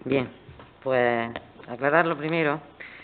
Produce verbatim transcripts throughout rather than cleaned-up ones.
Bien, pues aclarar lo primero,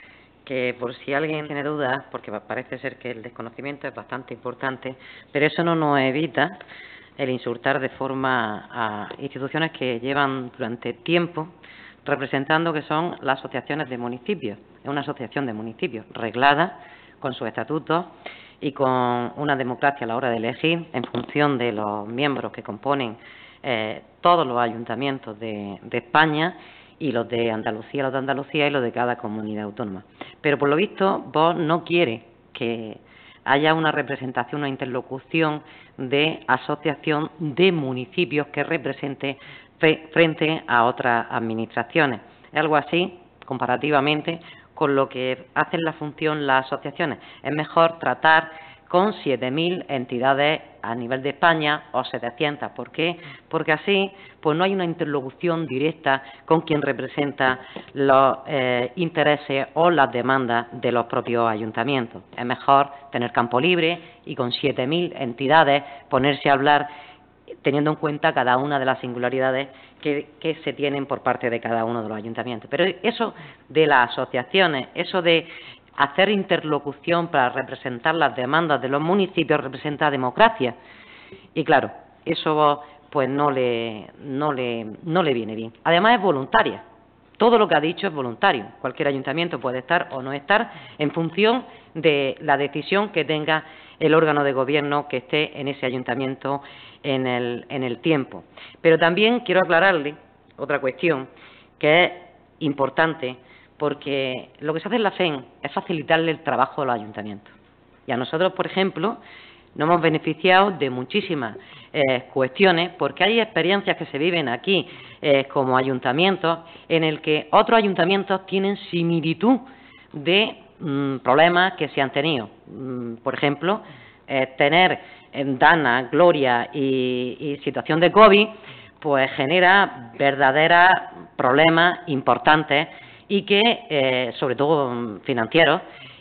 que por si alguien tiene dudas, porque parece ser que el desconocimiento es bastante importante, pero eso no nos evita el insultar de forma a instituciones que llevan durante tiempo representando que son las asociaciones de municipios. Es una asociación de municipios reglada con sus estatutos y con una democracia a la hora de elegir en función de los miembros que componen eh, todos los ayuntamientos de, de España y los de Andalucía, los de Andalucía y los de cada comunidad autónoma. Pero por lo visto vos no quieres que haya una representación, una interlocución de asociación de municipios que represente frente a otras administraciones. Es algo así, comparativamente, con lo que hacen la función las asociaciones. Es mejor tratar con siete mil entidades a nivel de España o setecientas. ¿Por qué? Porque así pues no hay una interlocución directa con quien representa los eh, intereses o las demandas de los propios ayuntamientos. Es mejor tener campo libre y con siete mil entidades ponerse a hablar teniendo en cuenta cada una de las singularidades que, que se tienen por parte de cada uno de los ayuntamientos. Pero eso de las asociaciones, eso de hacer interlocución para representar las demandas de los municipios representa democracia. Y claro, eso pues no le, no le, no le viene bien. Además es voluntaria. Todo lo que ha dicho es voluntario. Cualquier ayuntamiento puede estar o no estar en función de la decisión que tenga el órgano de gobierno que esté en ese ayuntamiento en el, en el tiempo. Pero también quiero aclararle otra cuestión que es importante, porque lo que se hace en la F E N es facilitarle el trabajo a los ayuntamientos. Y a nosotros, por ejemplo, nos hemos beneficiado de muchísimas eh, cuestiones, porque hay experiencias que se viven aquí eh, como ayuntamientos en el que otros ayuntamientos tienen similitud de mmm, problemas que se han tenido. Mm, por ejemplo, eh, tener en Dana, Gloria y, y situación de COVID, pues genera verdaderos problemas importantes y que, eh, sobre todo financieros,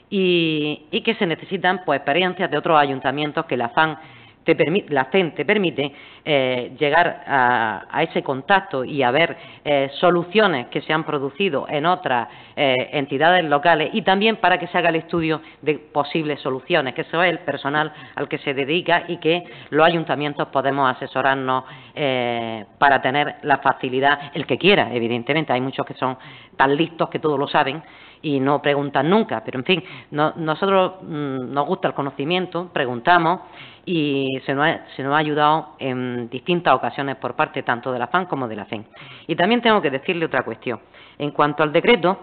y, y que se necesitan pues experiencias de otros ayuntamientos que la F A N te permite, la F E N te permite eh, llegar a, a ese contacto y a ver eh, soluciones que se han producido en otras eh, entidades locales y también para que se haga el estudio de posibles soluciones, que eso es el personal al que se dedica y que los ayuntamientos podemos asesorarnos eh, para tener la facilidad, el que quiera, evidentemente. Hay muchos que son tan listos que todo lo saben y no preguntan nunca, pero en fin, no, nosotros mmm, nos gusta el conocimiento, preguntamos y se nos, ha, se nos ha ayudado en distintas ocasiones por parte tanto de la F A N como de la F E N. Y también tengo que decirle otra cuestión. En cuanto al decreto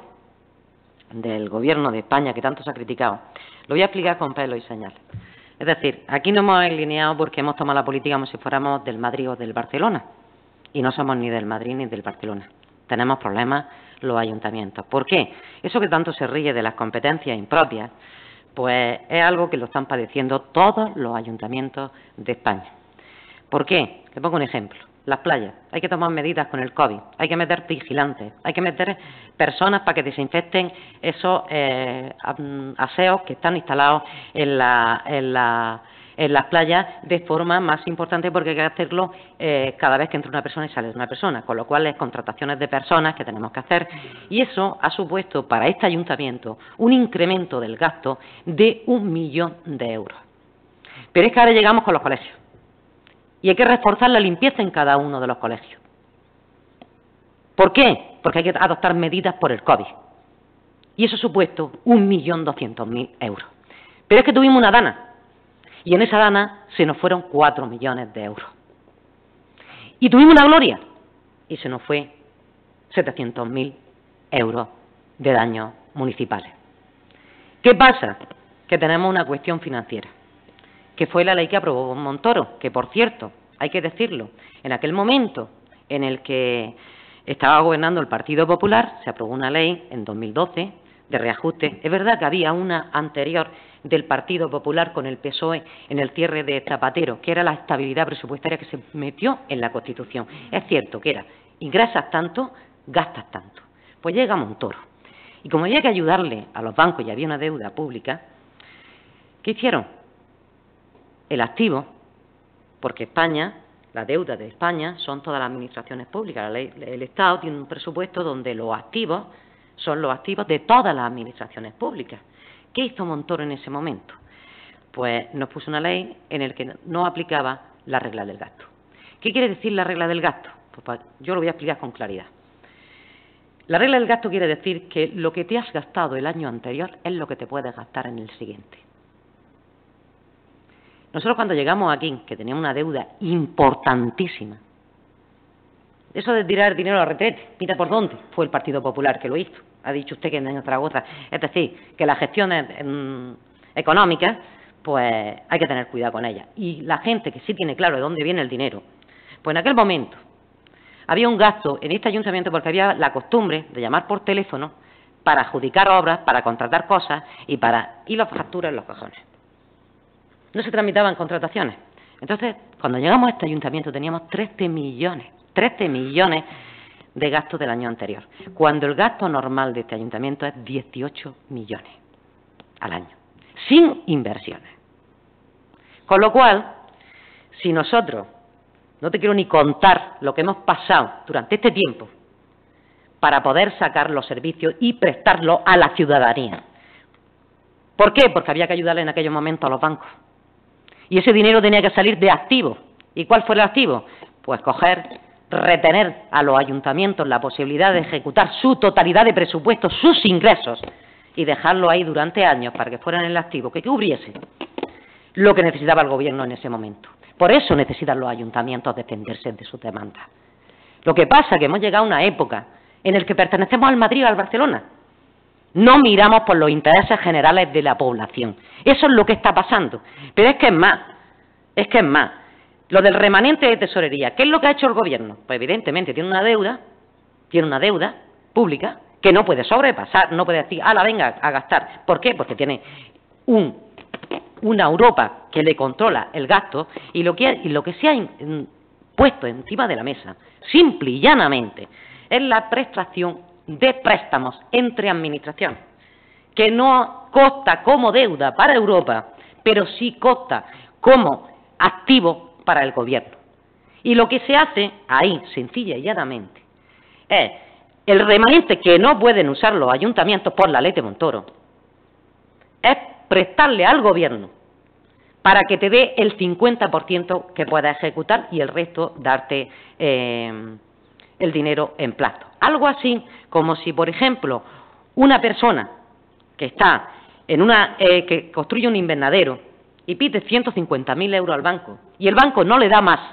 del Gobierno de España que tanto se ha criticado, lo voy a explicar con pelos y señales. Es decir, aquí nos hemos alineado porque hemos tomado la política como si fuéramos del Madrid o del Barcelona, y no somos ni del Madrid ni del Barcelona. Tenemos problemas los ayuntamientos. ¿Por qué? Eso que tanto se ríe de las competencias impropias, pues es algo que lo están padeciendo todos los ayuntamientos de España. ¿Por qué? Le pongo un ejemplo. Las playas. Hay que tomar medidas con el COVID. Hay que meter vigilantes. Hay que meter personas para que desinfecten esos eh, aseos que están instalados en la, en la en las playas de forma más importante, porque hay que hacerlo eh, cada vez que entra una persona y sale una persona, con lo cual es contrataciones de personas que tenemos que hacer, y eso ha supuesto para este ayuntamiento un incremento del gasto de un millón de euros. Pero es que ahora llegamos con los colegios y hay que reforzar la limpieza en cada uno de los colegios. ¿Por qué? Porque hay que adoptar medidas por el COVID, y eso ha supuesto un millón doscientos mil euros. Pero es que tuvimos una dana, y en esa dana se nos fueron cuatro millones de euros. Y tuvimos una gloria y se nos fue setecientos mil euros de daños municipales. ¿Qué pasa? Que tenemos una cuestión financiera, que fue la ley que aprobó Montoro, que por cierto, hay que decirlo, en aquel momento en el que estaba gobernando el Partido Popular, se aprobó una ley en dos mil doce de reajuste. Es verdad que había una anterior del Partido Popular con el P S O E en el cierre de Zapatero, que era la estabilidad presupuestaria que se metió en la Constitución. Es cierto que era ingresas tanto, gastas tanto. Pues llega Montoro. Y como había que ayudarle a los bancos y había una deuda pública, ¿qué hicieron? El activo, porque España la deuda de España son todas las administraciones públicas. La ley, el Estado tiene un presupuesto donde los activos son los activos de todas las administraciones públicas. ¿Qué hizo Montoro en ese momento? Pues nos puso una ley en la que no aplicaba la regla del gasto. ¿Qué quiere decir la regla del gasto? Pues yo lo voy a explicar con claridad. La regla del gasto quiere decir que lo que te has gastado el año anterior es lo que te puedes gastar en el siguiente. Nosotros cuando llegamos aquí, que teníamos una deuda importantísima, eso de tirar dinero a la retrete, mira por dónde, fue el Partido Popular que lo hizo. Ha dicho usted que en Zaragoza, es decir, que las gestiones eh, económicas, pues hay que tener cuidado con ellas. Y la gente que sí tiene claro de dónde viene el dinero, pues en aquel momento había un gasto en este ayuntamiento porque había la costumbre de llamar por teléfono para adjudicar obras, para contratar cosas y para y las facturas en los cajones. No se tramitaban contrataciones. Entonces, cuando llegamos a este ayuntamiento teníamos trece millones, trece millones de gastos del año anterior, cuando el gasto normal de este ayuntamiento es dieciocho millones al año, sin inversiones. Con lo cual, si nosotros, no te quiero ni contar lo que hemos pasado durante este tiempo para poder sacar los servicios y prestarlos a la ciudadanía. ¿Por qué? Porque había que ayudarle en aquellos momentos a los bancos. Y ese dinero tenía que salir de activos. ¿Y cuál fue el activo? Pues coger, retener a los ayuntamientos la posibilidad de ejecutar su totalidad de presupuestos, sus ingresos, y dejarlo ahí durante años para que fueran el activo que cubriese lo que necesitaba el gobierno en ese momento. Por eso necesitan los ayuntamientos defenderse de sus demandas. Lo que pasa es que hemos llegado a una época en la que pertenecemos al Madrid o al Barcelona. No miramos por los intereses generales de la población. Eso es lo que está pasando. Pero es que es más, es que es más. Lo del remanente de tesorería, ¿qué es lo que ha hecho el gobierno? Pues evidentemente tiene una deuda, tiene una deuda pública que no puede sobrepasar, no puede decir, ala, venga a gastar. ¿Por qué? Porque tiene un, una Europa que le controla el gasto y lo que, y lo que se ha in, puesto encima de la mesa, simple y llanamente, es la prestación de préstamos entre administraciones, que no consta como deuda para Europa, pero sí consta como activo para el gobierno. Y lo que se hace ahí, sencilla y llanamente, es el remanente que no pueden usar los ayuntamientos por la ley de Montoro, es prestarle al gobierno para que te dé el cincuenta por ciento que pueda ejecutar y el resto darte eh, el dinero en plazo. Algo así como si, por ejemplo, una persona que está en una eh, que construye un invernadero y pide ciento cincuenta mil euros al banco y el banco no le da más,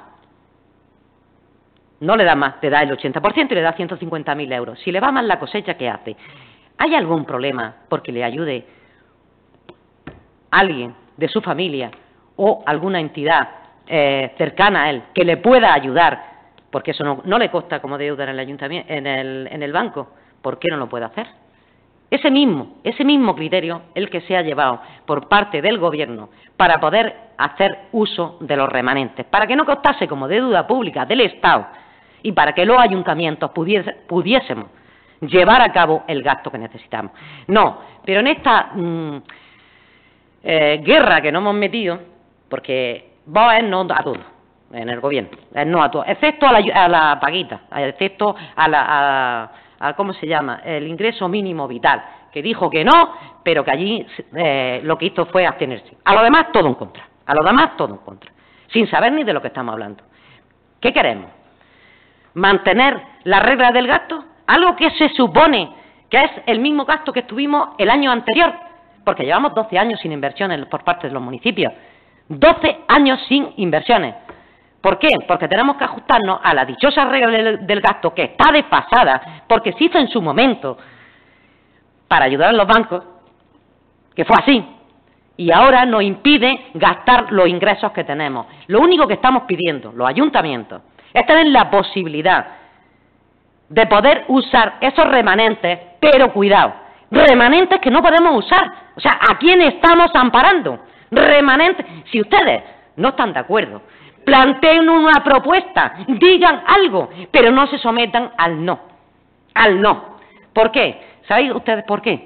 no le da más, te da el ochenta por ciento y le da ciento cincuenta mil euros. Si le va mal la cosecha, ¿qué hace? ¿Hay algún problema porque le ayude alguien de su familia o alguna entidad eh, cercana a él que le pueda ayudar? Porque eso no, no le consta como deuda en el ayuntamiento, en el, en el banco. ¿Por qué no lo puede hacer? Ese mismo, ese mismo criterio, el que se ha llevado por parte del gobierno para poder hacer uso de los remanentes, para que no costase como deuda pública del Estado y para que los ayuntamientos pudiese, pudiésemos llevar a cabo el gasto que necesitamos. No, pero en esta mmm, eh, guerra que nos hemos metido, porque vos es no a todo en el gobierno, es no a todo, excepto a la, a la paguita, excepto a la, a, a, ¿cómo se llama?, el ingreso mínimo vital, que dijo que no, pero que allí eh, lo que hizo fue abstenerse. A lo demás, todo en contra, a lo demás, todo en contra, sin saber ni de lo que estamos hablando. ¿Qué queremos? ¿Mantener la regla del gasto? Algo que se supone que es el mismo gasto que tuvimos el año anterior, porque llevamos doce años sin inversiones por parte de los municipios, doce años sin inversiones. ¿Por qué? Porque tenemos que ajustarnos a la dichosa regla del, del gasto que está desfasada, porque se hizo en su momento para ayudar a los bancos, que fue así, y ahora nos impide gastar los ingresos que tenemos. Lo único que estamos pidiendo, los ayuntamientos, es tener la posibilidad de poder usar esos remanentes, pero cuidado, remanentes que no podemos usar. O sea, ¿a quién estamos amparando? Remanentes. Si ustedes no están de acuerdo, planteen una propuesta, digan algo, pero no se sometan al no, al no. ¿Por qué? ¿Sabéis ustedes por qué?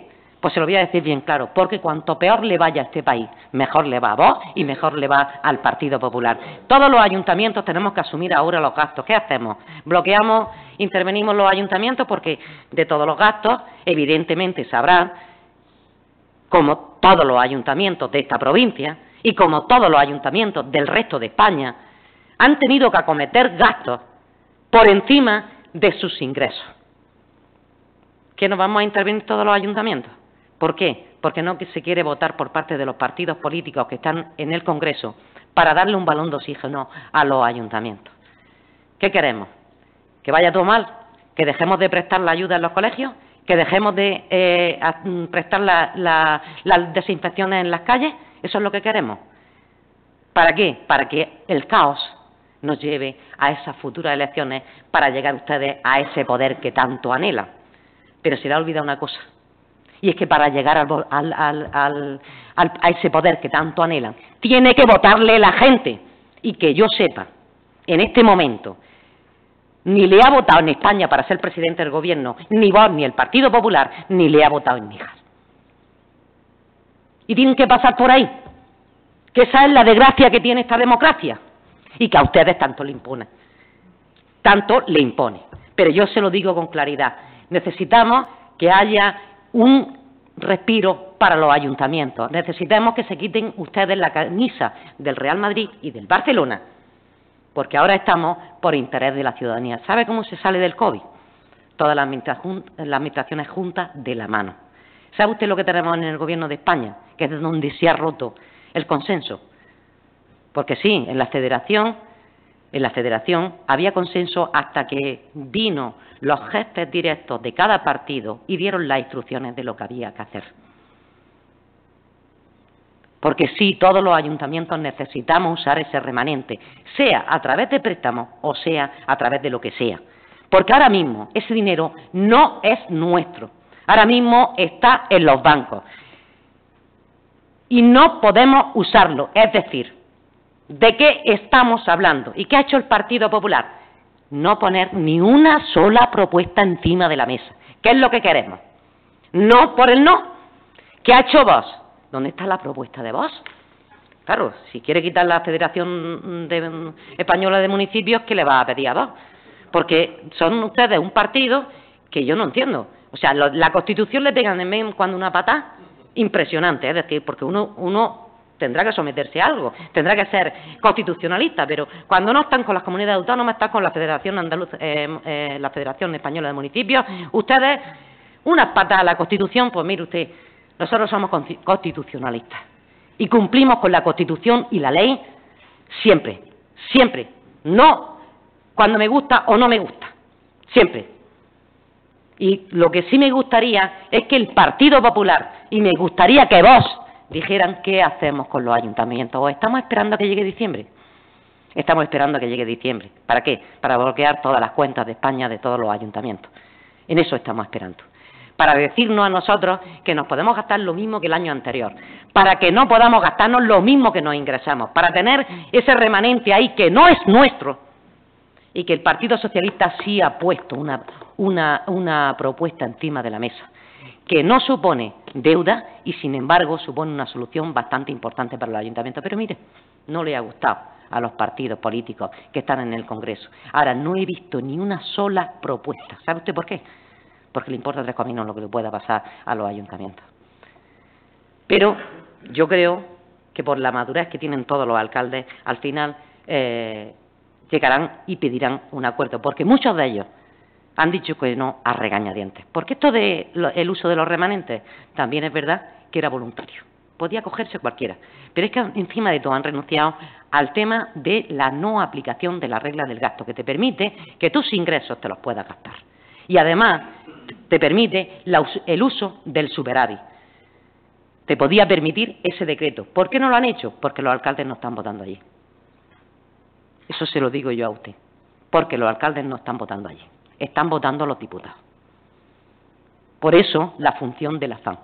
Pues se lo voy a decir bien claro, porque cuanto peor le vaya a este país, mejor le va a Vox y mejor le va al Partido Popular. Todos los ayuntamientos tenemos que asumir ahora los gastos. ¿Qué hacemos? Bloqueamos, intervenimos los ayuntamientos porque de todos los gastos, evidentemente sabrán, como todos los ayuntamientos de esta provincia y como todos los ayuntamientos del resto de España, han tenido que acometer gastos por encima de sus ingresos. ¿Que nos vamos a intervenir todos los ayuntamientos? ¿Por qué? Porque no se quiere votar por parte de los partidos políticos que están en el Congreso para darle un balón de oxígeno a los ayuntamientos. ¿Qué queremos? ¿Que vaya todo mal? ¿Que dejemos de prestar la ayuda en los colegios? ¿Que dejemos de eh, a, prestar las la, la desinfecciones en las calles? ¿Eso es lo que queremos? ¿Para qué? Para que el caos nos lleve a esas futuras elecciones para llegar ustedes a ese poder que tanto anhelan. Pero se le ha olvidado una cosa, y es que para llegar al, al, al, al, al, a ese poder que tanto anhelan, tiene que votarle la gente. Y que yo sepa, en este momento, ni le ha votado en España para ser presidente del Gobierno, ni Vox, ni el Partido Popular, ni le ha votado en Níjar. Y tienen que pasar por ahí, que esa es la desgracia que tiene esta democracia, y que a ustedes tanto le impone, tanto le impone. Pero yo se lo digo con claridad, necesitamos que haya un respiro para los ayuntamientos. Necesitamos que se quiten ustedes la camisa del Real Madrid y del Barcelona, porque ahora estamos por interés de la ciudadanía. ¿Sabe cómo se sale del COVID? Todas las administraciones juntas de la mano. ¿Sabe usted lo que tenemos en el Gobierno de España? Que es de donde se ha roto el consenso. Porque sí, en la Federación, en la Federación había consenso hasta que vino los jefes directos de cada partido y dieron las instrucciones de lo que había que hacer. Porque sí, todos los ayuntamientos necesitamos usar ese remanente, sea a través de préstamos o sea a través de lo que sea. Porque ahora mismo ese dinero no es nuestro, ahora mismo está en los bancos y no podemos usarlo. Es decir, ¿de qué estamos hablando? ¿Y qué ha hecho el Partido Popular? No poner ni una sola propuesta encima de la mesa. ¿Qué es lo que queremos? No por el no. ¿Qué ha hecho Vox? ¿Dónde está la propuesta de Vox? Claro, si quiere quitar la Federación de, Española de Municipios, ¿qué le va a pedir a Vox? Porque son ustedes un partido que yo no entiendo. O sea, lo, la Constitución le pegan en vez cuando una patada impresionante, es decir, porque uno... uno tendrá que someterse a algo, tendrá que ser constitucionalista, pero cuando no están con las comunidades autónomas, están con la Federación Andaluz, eh, eh, la Federación Española de Municipios, ustedes, unas patas a la Constitución, pues mire usted, nosotros somos constitucionalistas y cumplimos con la Constitución y la ley siempre, siempre, no cuando me gusta o no me gusta, siempre. Y lo que sí me gustaría es que el Partido Popular, y me gustaría que vos dijeran qué hacemos con los ayuntamientos. ¿O estamos esperando a que llegue diciembre? Estamos esperando a que llegue diciembre. ¿Para qué? Para bloquear todas las cuentas de España de todos los ayuntamientos. En eso estamos esperando. Para decirnos a nosotros que nos podemos gastar lo mismo que el año anterior. Para que no podamos gastarnos lo mismo que nos ingresamos. Para tener ese remanente ahí que no es nuestro. Y que el Partido Socialista sí ha puesto una, una, una propuesta encima de la mesa, que no supone deuda y, sin embargo, supone una solución bastante importante para los ayuntamientos. Pero mire, no le ha gustado a los partidos políticos que están en el Congreso. Ahora, no he visto ni una sola propuesta. ¿Sabe usted por qué? Porque le importa tres cominos lo que le pueda pasar a los ayuntamientos. Pero yo creo que por la madurez que tienen todos los alcaldes, al final eh, llegarán y pedirán un acuerdo, porque muchos de ellos han dicho que no a regañadientes. Porque esto de lo, el uso de los remanentes también es verdad que era voluntario. Podía cogerse cualquiera. Pero es que encima de todo han renunciado al tema de la no aplicación de la regla del gasto, que te permite que tus ingresos te los puedas gastar. Y además te permite la, el uso del superávit. Te podía permitir ese decreto. ¿Por qué no lo han hecho? Porque los alcaldes no están votando allí. Eso se lo digo yo a usted. Porque los alcaldes no están votando allí. Están votando los diputados. Por eso la función de la F A N,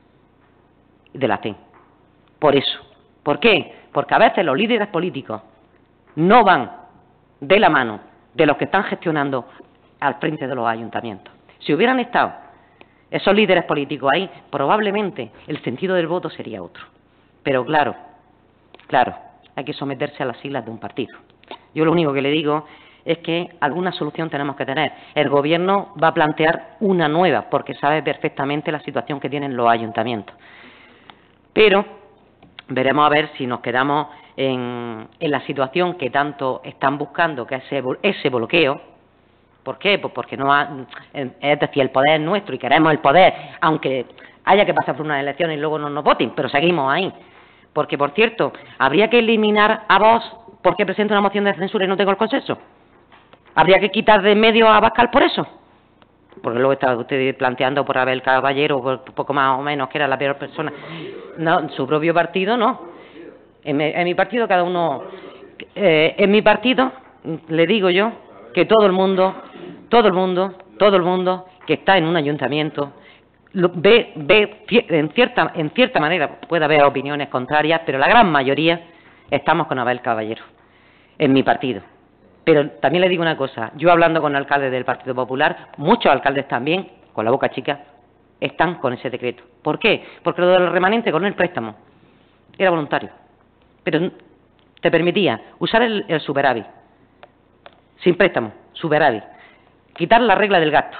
de la C E N. Por eso. ¿Por qué? Porque a veces los líderes políticos no van de la mano de los que están gestionando al frente de los ayuntamientos. Si hubieran estado esos líderes políticos ahí, probablemente el sentido del voto sería otro. Pero claro, claro, hay que someterse a las siglas de un partido. Yo lo único que le digo es que alguna solución tenemos que tener. El Gobierno va a plantear una nueva, porque sabe perfectamente la situación que tienen los ayuntamientos. Pero veremos a ver si nos quedamos en, en la situación que tanto están buscando, que es ese, ese bloqueo. ¿Por qué? Pues porque no ha, es decir, el poder es nuestro y queremos el poder, aunque haya que pasar por unas elecciones y luego no nos voten, pero seguimos ahí. Porque, por cierto, habría que eliminar a Vox porque presenta una moción de censura y no tengo el consenso. ¿Habría que quitar de en medio a Abascal por eso? Porque luego estaba usted planteando por Abel Caballero, por poco más o menos, que era la peor persona. No, su propio partido no. En mi, en mi partido cada uno... Eh, en mi partido, le digo yo, que todo el mundo, todo el mundo, todo el mundo que está en un ayuntamiento lo, ve, ve en cierta, en cierta manera, puede haber opiniones contrarias, pero la gran mayoría estamos con Abel Caballero, en mi partido. Pero también le digo una cosa, yo hablando con alcaldes del Partido Popular, muchos alcaldes también, con la boca chica, están con ese decreto. ¿Por qué? Porque lo del remanente con el préstamo era voluntario, pero te permitía usar el, el superávit, sin préstamo, superávit, quitar la regla del gasto,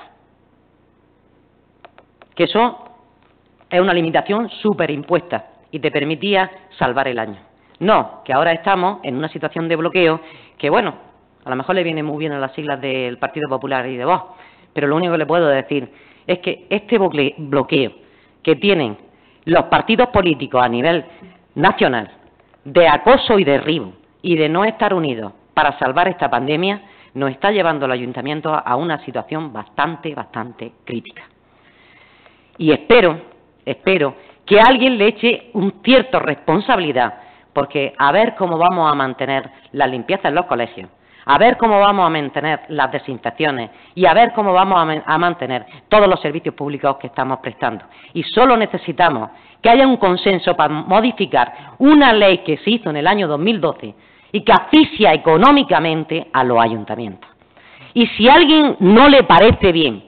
que eso es una limitación superimpuesta y te permitía salvar el año. No, que ahora estamos en una situación de bloqueo que, bueno, a lo mejor le viene muy bien a las siglas del Partido Popular y de Vox, pero lo único que le puedo decir es que este bloqueo que tienen los partidos políticos a nivel nacional de acoso y derribo y de no estar unidos para salvar esta pandemia nos está llevando al ayuntamiento a una situación bastante, bastante crítica. Y espero, espero que alguien le eche un cierto responsabilidad, porque a ver cómo vamos a mantener la limpieza en los colegios, a ver cómo vamos a mantener las desinfecciones y a ver cómo vamos a, a mantener todos los servicios públicos que estamos prestando. Y solo necesitamos que haya un consenso para modificar una ley que se hizo en el año dos mil doce y que asfixia económicamente a los ayuntamientos. Y si a alguien no le parece bien,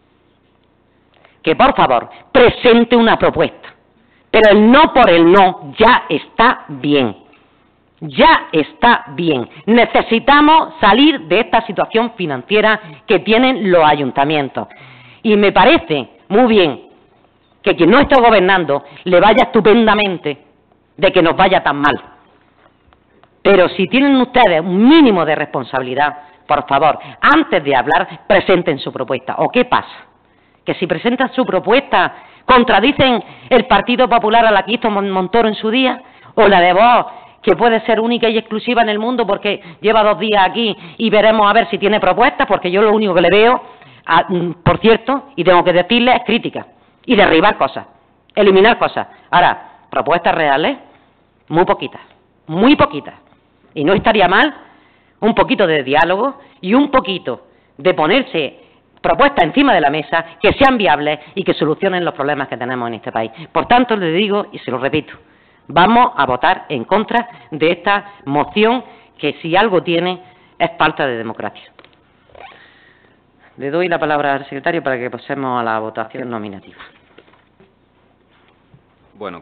que por favor presente una propuesta, pero el no por el no ya está bien. Ya está bien. Necesitamos salir de esta situación financiera que tienen los ayuntamientos. Y me parece muy bien que quien no esté gobernando le vaya estupendamente de que nos vaya tan mal. Pero si tienen ustedes un mínimo de responsabilidad, por favor, antes de hablar, presenten su propuesta. ¿O qué pasa? Que si presentan su propuesta, contradicen el Partido Popular a la que hizo Montoro en su día, o la de Vox, que puede ser única y exclusiva en el mundo porque lleva dos días aquí y veremos a ver si tiene propuestas, porque yo lo único que le veo, a, por cierto, y tengo que decirle, es crítica y derribar cosas, eliminar cosas. Ahora, propuestas reales, muy poquitas, muy poquitas. Y no estaría mal un poquito de diálogo y un poquito de ponerse propuestas encima de la mesa que sean viables y que solucionen los problemas que tenemos en este país. Por tanto, le digo, y se lo repito, vamos a votar en contra de esta moción que si algo tiene es falta de democracia. Le doy la palabra al secretario para que pasemos a la votación nominativa.